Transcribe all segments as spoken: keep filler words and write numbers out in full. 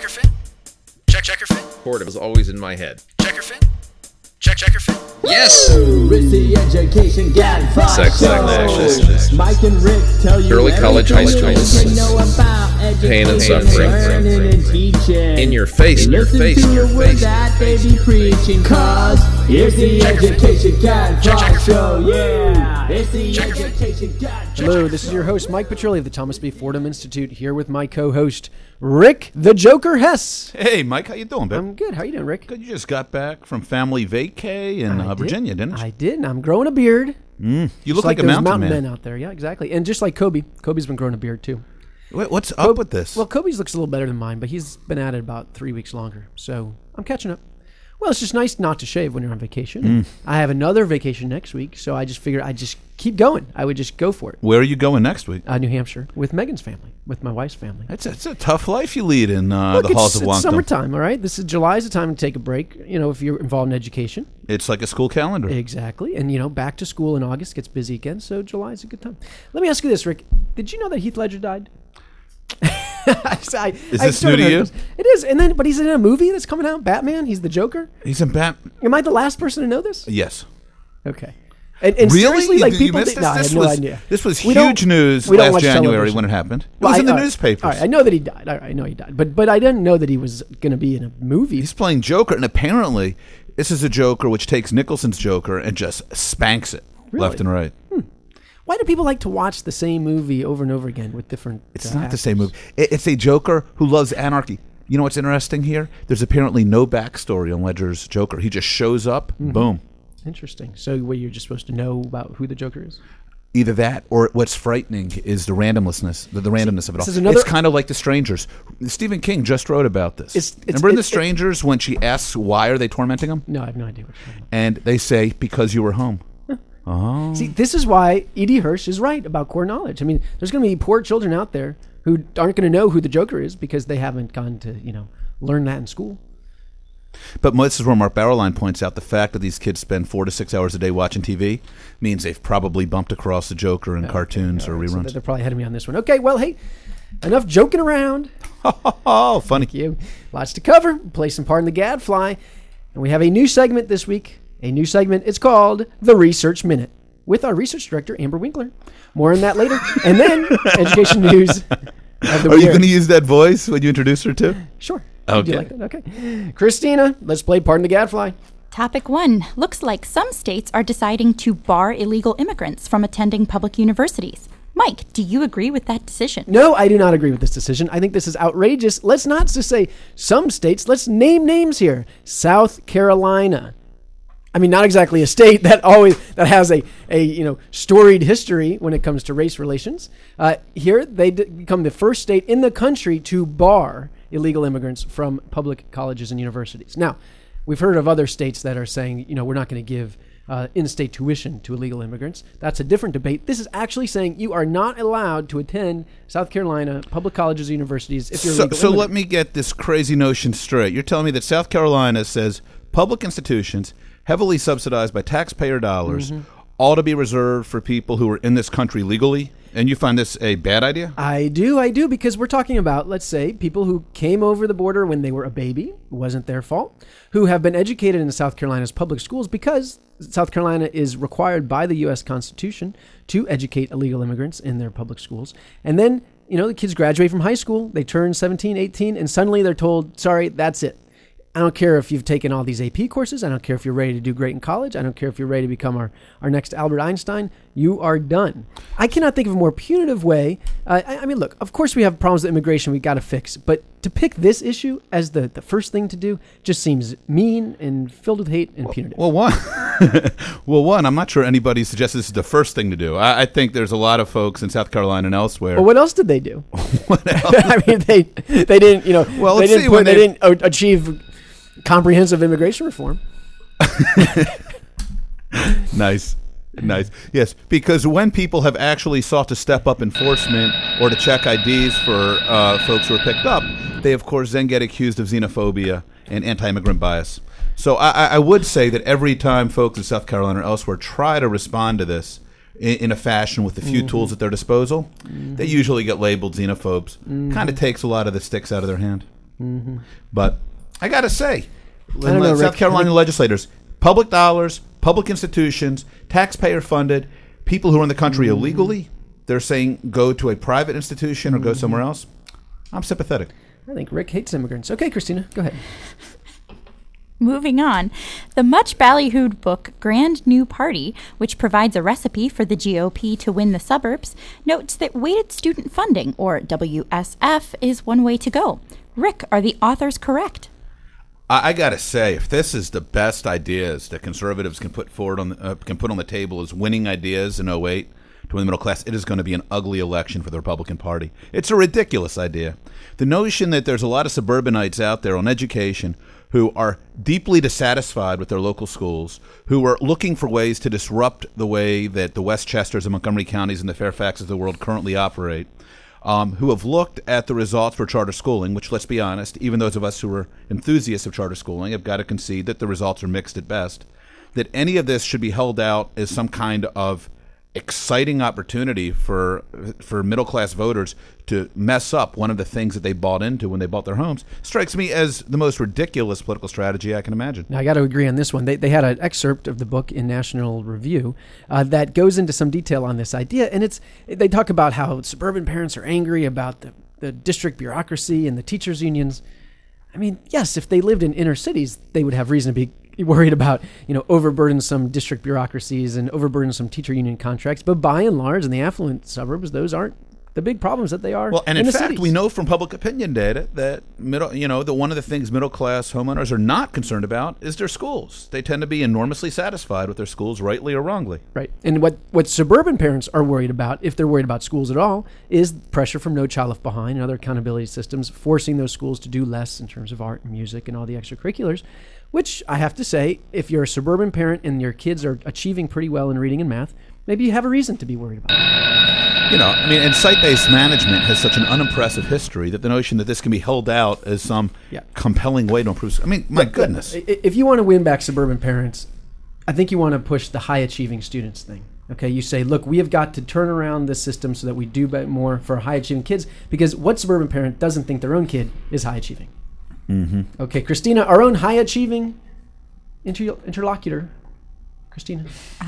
checker fin? Check checker fin? It was always in my head. Checker fin? Check checker fin? Yes! It's the Education Gadfly Sex, Show. sex, sex. Mike and Rick tell you Early college, high school, everything you know about education, pain and suffering. learning and teaching. In your face, in your Listen face, to in your the words face. that they be preaching, cause here's the Education Gadfly Show. Yeah, it's the Education Gadfly. Hello, this is your host, Mike Petrilli of the Thomas B. Fordham Institute, here with my co-host, Rick the Joker Hess. Hey, Mike, how you doing, babe? I'm good. How you doing, Rick? Good. You just got back from family vacay in I uh, did. Virginia, didn't you? I did, and I'm growing a beard. Mm. You Just look like, a those mountain, mountain man. out there. Yeah, exactly. And just like Kobe. Kobe's been growing a beard, too. Wait, what's up with this? Well, Kobe's looks a little better than mine, but he's been at it about three weeks longer. So I'm catching up. Well, it's just nice not to shave when you're on vacation. Mm. I have another vacation next week, so I just figured I'd just keep going. I would just go for it. Where are you going next week? Uh, New Hampshire, with Megan's family, with my wife's family. It's a, it's a tough life you lead in uh, Look, the halls it's, of it's Wonkdom. summertime, all right? This is July's the time to take a break, you know, if you're involved in education. It's like a school calendar. Exactly. And, you know, back to school in August gets busy again, so July's a good time. Let me ask you this, Rick. Did you know that Heath Ledger died? I, I, Is I this sort new of to heard you? this. It is. And then, but he's in a movie that's coming out, Batman. He's the Joker. He's in Bat. Am I the last person to know this? Yes. Okay. And, and Really? seriously, You- like you people missed did, this? no, I This had no was- idea. This was We don't- huge news we don't last watch January television. when it happened. It Well, was I- in the all right. newspapers. All right, I know that he died. All right, I know he died, but but I didn't know that he was going to be in a movie. He's playing Joker, and apparently this is a Joker which takes Nicholson's Joker and just spanks it Really? left and right. Why do people like to watch the same movie over and over again with different? It's uh, not the same actors? movie. It- It's a Joker who loves anarchy. You know what's interesting here? There's apparently no backstory on Ledger's Joker. He just shows up, Mm-hmm. boom. Interesting. So, what you're just supposed to know about who the Joker is? Either that, or what's frightening is the randomlessness, the, the randomness of it this all. is another- It's kind of like The Strangers. Stephen King just wrote about this. It's- it's- Remember in The it- it- Strangers when she asks why are they tormenting him, No, I have no idea what you're talking and they say because you were home. Oh, about. See, this is why E D. Hirsch is right about core knowledge. I mean, there's going to be poor children out there who aren't going to know who the Joker is because they haven't gone to, you know, learn that in school. but this is where Mark Barrowline points out the fact that these kids spend four to six hours a day watching T V means they've probably bumped across the Joker in cartoons or All right, so reruns. they're probably ahead of me on this one. Okay, well, hey, enough joking around. Oh, funny. Thank you. Lots to cover. Play some part in the Gadfly. And we have a new segment this week. A new segment. It's called The Research Minute with our research director, Amber Winkler. More on that later. And then education news of the Are you year. going to use that voice when you introduce her too? Sure. Do Okay. you like that? Okay. Christina, let's play part in the Gadfly. Topic one. Looks like some states are deciding to bar illegal immigrants from attending public universities. Mike, do you agree with that decision? No, I do not agree with this decision. I think this is outrageous. Let's not just say some states. Let's name names here. South Carolina. I mean, not exactly a state that always that has a, a you know storied history when it comes to race relations. Uh, here, they d- become the first state in the country to bar illegal immigrants from public colleges and universities. Now, we've heard of other states that are saying, you know, we're not going to give uh, in-state tuition to illegal immigrants. That's a different debate. This is actually saying you are not allowed to attend South Carolina public colleges or universities if you're a So, legal so immigrant. let me get this crazy notion straight. You're telling me that South Carolina says public institutions, heavily subsidized by taxpayer dollars, Mm-hmm. ought to be reserved for people who are in this country legally, and you find this a bad idea? I do, I do, because we're talking about, let's say, people who came over the border when they were a baby, it wasn't their fault, who have been educated in South Carolina's public schools because South Carolina is required by the U S Constitution to educate illegal immigrants in their public schools. And then, you know, the kids graduate from high school, they turn seventeen, eighteen, and suddenly they're told, sorry, that's it. I don't care if you've taken all these A P courses. I don't care if you're ready to do great in college. I don't care if you're ready to become our, our next Albert Einstein. You are done. I cannot think of a more punitive way. Uh, I, I mean, look, of course we have problems with immigration we got to fix. But to pick this issue as the, the first thing to do just seems mean and filled with hate and punitive. Well, one, well, one, I'm not sure anybody suggests this is the first thing to do. I, I think there's a lot of folks in South Carolina and elsewhere. Well, what else did they do? What else? I mean, they they didn't, you know, Well, they let's didn't see, put, when they, they- didn't uh, achieve comprehensive immigration reform. Nice. Nice. Yes, because when people have actually sought to step up enforcement or to check I Ds for uh, folks who are picked up, they, of course, then get accused of xenophobia and anti-immigrant bias. So I, I would say that every time folks in South Carolina or elsewhere try to respond to this in, in a fashion with the few Mm-hmm. tools at their disposal, mm-hmm. they usually get labeled xenophobes. Mm-hmm. Kind of takes a lot of the sticks out of their hand. Mm-hmm. But I got to say, don't know, South Rick. Carolina legislators, public dollars, public institutions, taxpayer-funded, people who are in the country Mm-hmm. illegally, they're saying go to a private institution or Mm-hmm. go somewhere else. I'm sympathetic. I think Rick hates immigrants. Okay, Christina, go ahead. Moving on, the much ballyhooed book Grand New Party, which provides a recipe for the G O P to win the suburbs, notes that weighted student funding, or W S F, is one way to go. Rick, are the authors correct? I, I got to say, if this is the best ideas that conservatives can put forward on the, uh, can put on the table as winning ideas in oh eight to win the middle class, it is going to be an ugly election for the Republican Party. It's a ridiculous idea. The notion that there's a lot of suburbanites out there on education who are deeply dissatisfied with their local schools, who are looking for ways to disrupt the way that the Westchesters and Montgomery counties and the Fairfaxes of the world currently operate, um, who have looked at the results for charter schooling, which, let's be honest, even those of us who are enthusiasts of charter schooling have got to concede that the results are mixed at best, that any of this should be held out as some kind of exciting opportunity for for middle-class voters to mess up one of the things that they bought into when they bought their homes strikes me as the most ridiculous political strategy I can imagine. Now, I got to agree on this one. They, they had an excerpt of the book in National Review uh, that goes into some detail on this idea, and it's they talk about how suburban parents are angry about the, the district bureaucracy and the teachers' unions. I mean, yes, if they lived in inner cities, they would have reason to be worried about, you know, overburdensome district bureaucracies and overburdensome teacher union contracts. But by and large, in the affluent suburbs, those aren't the big problems that they are. Well, and in, in the fact, cities. we know from public opinion data that middle, you know, that one of the things middle-class homeowners are not concerned about is their schools. They tend to be enormously satisfied with their schools, rightly or wrongly. Right. And what, what suburban parents are worried about, if they're worried about schools at all, is pressure from No Child Left Behind and other accountability systems, forcing those schools to do less in terms of art and music and all the extracurriculars, which I have to say, if you're a suburban parent and your kids are achieving pretty well in reading and math, maybe you have a reason to be worried about it. You know, I mean, and site-based management has such an unimpressive history that the notion that this can be held out as some Yeah. compelling way to improve. I mean, my goodness. I- If you want to win back suburban parents, I think you want to push the high-achieving students thing. Okay, you say, look, we have got to turn around this system so that we do bet more for high-achieving kids, because what suburban parent doesn't think their own kid is high-achieving? Mm-hmm. Okay, Christina, our own high-achieving inter- interlocutor, Christina.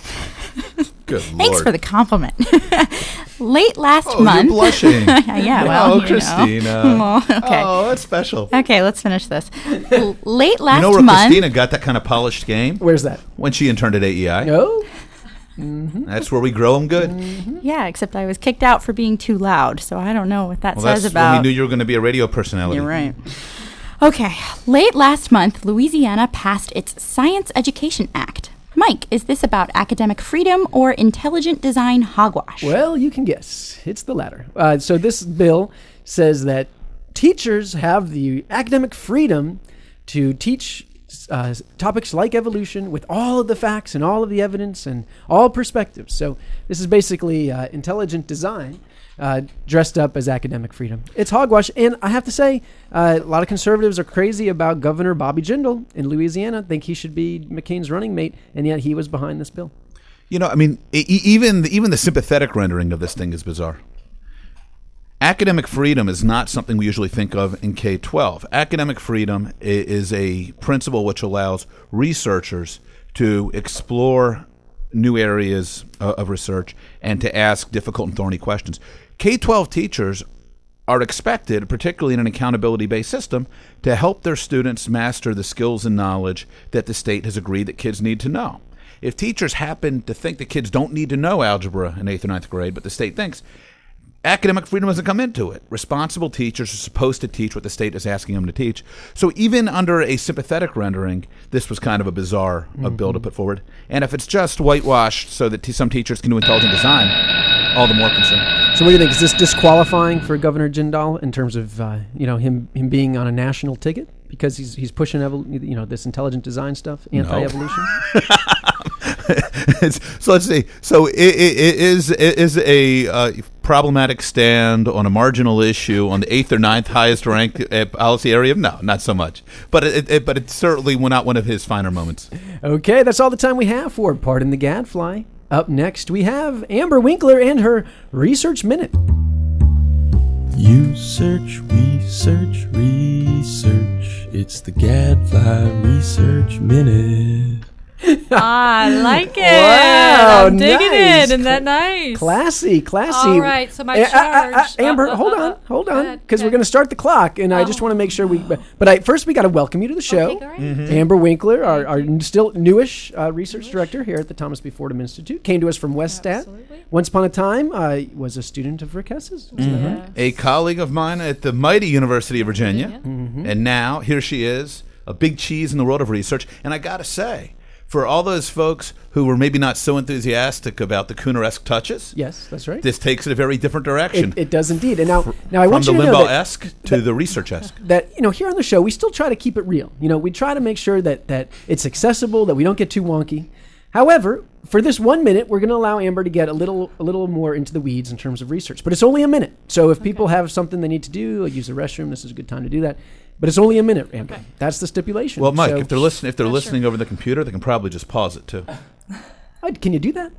Good Thanks Lord. for the compliment. Late last Oh, month. you're blushing. yeah, well, oh, you know. Christina. Well, okay. Oh, that's special. Okay, let's finish this. L- Late last You know where month. Christina got that kind of polished game? Where's that? When she interned at A E I. No? That's where we grow them good. Yeah, except I was kicked out for being too loud, so I don't know what that Well, says that's about. when we knew you were going to be a radio personality. You're right. Okay, late last month, Louisiana passed its Science Education Act. Mike, is this about academic freedom or intelligent design hogwash? Well, you can guess. It's the latter. Uh, so this bill says that teachers have the academic freedom to teach uh, topics like evolution with all of the facts and all of the evidence and all perspectives. So this is basically uh, intelligent design uh, dressed up as academic freedom. It's hogwash. And I have to say, uh, a lot of conservatives are crazy about Governor Bobby Jindal in Louisiana, think he should be McCain's running mate, and yet he was behind this bill. You know, I mean, e- e- even even the sympathetic rendering of this thing is bizarre. Academic freedom is not something we usually think of in K twelve. Academic freedom i- is a principle which allows researchers to explore new areas uh, of research and to ask difficult and thorny questions. K twelve teachers are expected, particularly in an accountability-based system, to help their students master the skills and knowledge that the state has agreed that kids need to know. If teachers happen to think that kids don't need to know algebra in eighth or ninth grade, but the state thinks, academic freedom doesn't come into it. Responsible teachers are supposed to teach what the state is asking them to teach. So even under a sympathetic rendering, this was kind of a bizarre mm-hmm. uh, bill to put forward. And if it's just whitewashed so that t- some teachers can do intelligent design, all the more concern. So what do you think? Is this disqualifying for Governor Jindal in terms of uh, you know him him being on a national ticket because he's he's pushing evol- you know this intelligent design stuff, anti-evolution? It's, so let's see. So it, it, it is it is a uh, problematic stand on a marginal issue on the eighth or ninth highest ranked uh, policy area. No, not so much. But it, it but it's certainly not one of his finer moments. Okay, that's all the time we have for Pardon the Gadfly. Up next, we have Amber Winkler and her Research Minute. You search, research, research. It's the Gadfly Research Minute. I like it. Wow, I'm digging nice. it. Isn't that nice? Classy, classy. All right, so my A- a- a- charge. a- Amber, Uh, uh, hold uh, on, uh, hold go on, ahead, because we're okay. going to start the clock, and I just Oh. want to make sure we. But, but I, first, we got to welcome you to the show, Okay, great. Mm-hmm. Amber Winkler, our, our n- still newish uh, research director here at the Thomas B. Fordham Institute, came to us from Westat. Absolutely. Once upon a time, uh, was a student of Rick Hess's. Is that right? A colleague of mine at the mighty University of Virginia, Mm-hmm. and now here she is, a big cheese in the world of research. And I got to say, for all those folks who were maybe not so enthusiastic about the Cooner-esque touches, Yes, that's right. this takes it a very different direction. It, it does indeed. And now, now I From want the you to know that, Limbaugh-esque to the research-esque. that you know here on the show we still try to keep it real. You know, we try to make sure that that it's accessible, that we don't get too wonky. However, for this one minute, we're going to allow Amber to get a little a little more into the weeds in terms of research. But it's only a minute. So if people have something they need to do, like use the restroom, this is a good time to do that. But it's only a minute, Amber. Okay. That's the stipulation. Well, Mike, So- if they're listening, if they're Yeah, listening sure. over the computer, they can probably just pause it too. Oh, can you do that?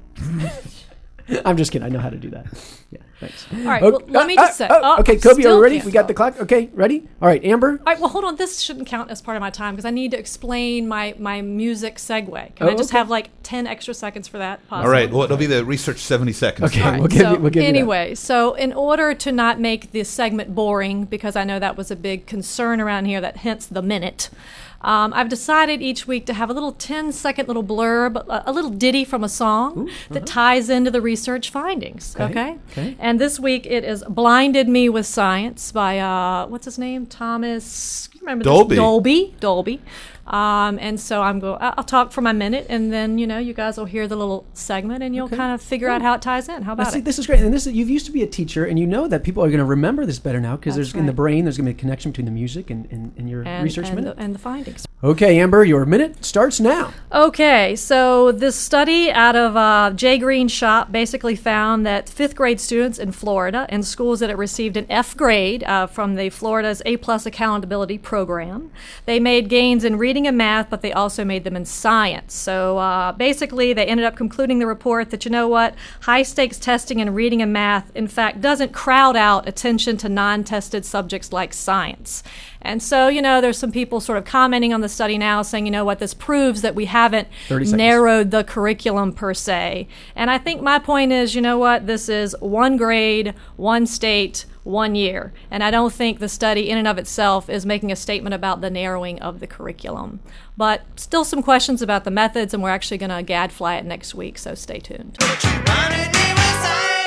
I'm just kidding. I know how to do that. Yeah, thanks. All right, well, let me just say. oh, oh, okay, Kobe, are still we ready? can't We got the talk. clock. Okay, ready? All right, Amber. All right, well, hold on. This shouldn't count as part of my time because I need to explain my, my music segue. Can Oh, I just okay. have like ten extra seconds for that? Possibly? All right, well, it'll be the research seventy seconds. Okay, All right, we'll give so you. We'll give you that. anyway, so in order to not make this segment boring, because I know that was a big concern around here, that hence the minute, um, I've decided each week to have a little ten second little blurb, a, a little ditty from a song that ties into the research findings. Okay, Okay. okay. And this week it is "Blinded Me with Science" by uh, what's his name? Thomas. Remember this? Dolby. Dolby. Dolby. Um, and so I'm go. I- I'll talk for my minute, and then you know you guys will hear the little segment, and you'll Okay. kind of figure out how it ties in. How Now, about see, it? this is great, and this is, you've used to be a teacher, and you know that people are going to remember this better now because That's there's in the right. brain there's going to be a connection between the music and, and, and your and, research and minute. The, and the findings. Okay, Amber, your minute starts now. Okay, so this study out of uh, Jay Green's shop basically found that fifth grade students in Florida in schools that had received an F grade uh, from the Florida's A Plus Accountability Program, they made gains in reading and math, but they also made them in science. So uh, basically, they ended up concluding the report that, you know what, high stakes testing in reading and math, in fact, doesn't crowd out attention to non-tested subjects like science. And so, you know, there's some people sort of commenting on the study now saying, you know what, this proves that we haven't thirty seconds. narrowed the curriculum per se. And I think my point is, you know what, this is one grade, one state, one year. And I don't think the study in and of itself is making a statement about the narrowing of the curriculum. But still some questions about the methods, and we're actually going to gadfly it next week, so stay tuned. Blinded me with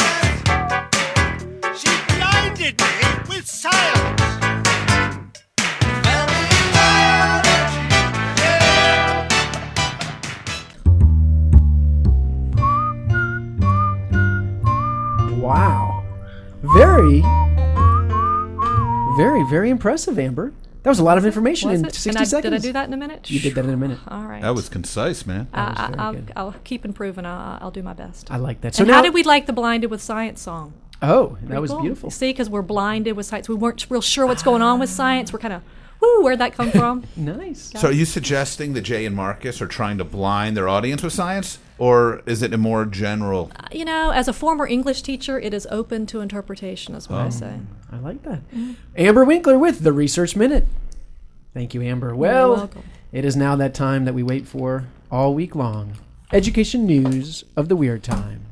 science. She blinded me with science. Fell in college, yeah. Wow. Very, very, very impressive, Amber. That was a lot of information Was in it? sixty And I- seconds. Did I do that in a minute? You did that in a minute. All right. That was concise, man. I, was very I, I'll, good. I'll keep improving. I'll, I'll do my best. I like that. So and now, how did we like the Blinded with Science song? Oh, that Pretty was cool. beautiful. See, because we're blinded with science. We weren't real sure what's going on with science. We're kind of, whoo, where'd that come from? Nice. So are you suggesting that Jay and Marcus are trying to blind their audience with science? Or is it a more general? You know, as a former English teacher, it is open to interpretation, is what Oh. I say. I like that. Amber Winkler with the Research Minute. Thank you, Amber. Well, welcome. it is now that time that we wait for all week long. Education news of the weird time.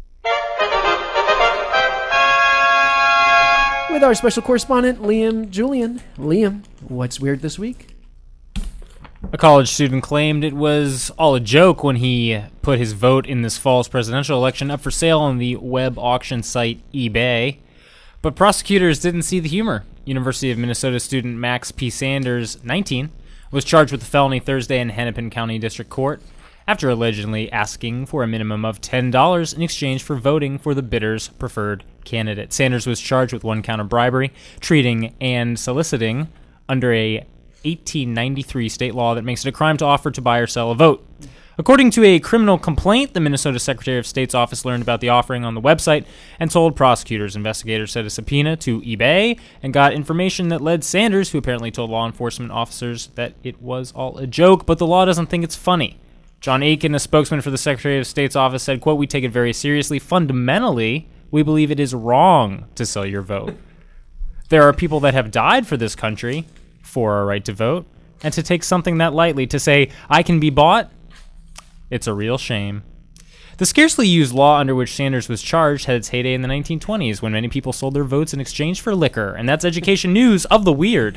With our special correspondent, Liam Julian. Liam, what's weird this week? A college student claimed it was all a joke when he put his vote in this fall's presidential election up for sale on the web auction site eBay. But prosecutors didn't see the humor. University of Minnesota student Max P. Sanders, nineteen, was charged with a felony Thursday in Hennepin County District Court after allegedly asking for a minimum of ten dollars in exchange for voting for the bidder's preferred candidate. Sanders was charged with one count of bribery, treating, and soliciting under a eighteen ninety-three state law that makes it a crime to offer to buy or sell a vote. According to a criminal complaint, the Minnesota Secretary of State's office learned about the offering on the website and told prosecutors. Investigators sent a subpoena to eBay and got information that led Sanders, who apparently told law enforcement officers that it was all a joke, but the law doesn't think it's funny. John Aiken, a spokesman for the Secretary of State's office, said, quote, "We take it very seriously. Fundamentally, we believe it is wrong to sell your vote." There are people that have died for this country, for our right to vote, and to take something that lightly, to say, I can be bought, it's a real shame. The scarcely used law under which Sanders was charged had its heyday in the nineteen twenties, when many people sold their votes in exchange for liquor, and that's education news of the weird.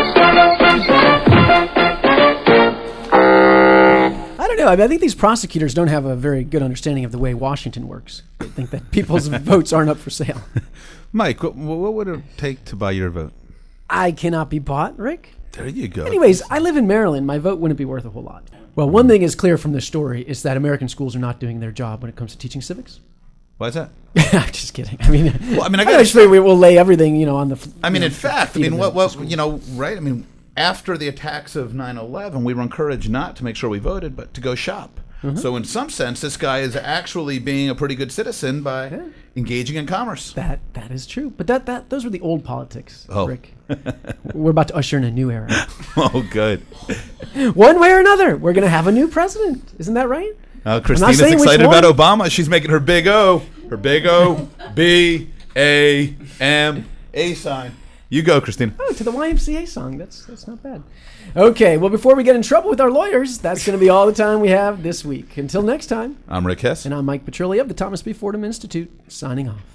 I don't know. I mean, I think these prosecutors don't have a very good understanding of the way Washington works. They think that people's votes aren't up for sale. Mike, what, what would it take to buy your vote? I cannot be bought, Rick. There you go. Anyways, I live in Maryland. My vote wouldn't be worth a whole lot. Well, one thing is clear from this story is that American schools are not doing their job when it comes to teaching civics. Why is that? I'm just kidding. I mean, well, I mean, I I got. actually we will lay everything, you know, on the. f- I mean, you in know, fact, I feet mean, of what, the what, schools. you know, right? I mean, after the attacks of nine eleven, we were encouraged not to make sure we voted, but to go shop. Mm-hmm. So, in some sense, this guy is actually being a pretty good citizen by Yeah. engaging in commerce. That that is true, but that that those were the old politics, Oh. Rick. We're about to usher in a new era. Oh, good. One way or another, we're going to have a new president. Isn't that right? Uh, Christina's saying which excited about one. Obama. She's making her big O, her big O, B, A, M, A sign. You go, Christina. Oh, to the Y M C A song. That's that's not bad. Okay, well, before we get in trouble with our lawyers, that's going to be all the time we have this week. Until next time, I'm Rick Hess. and I'm Mike Petrilli of the Thomas B. Fordham Institute, signing off.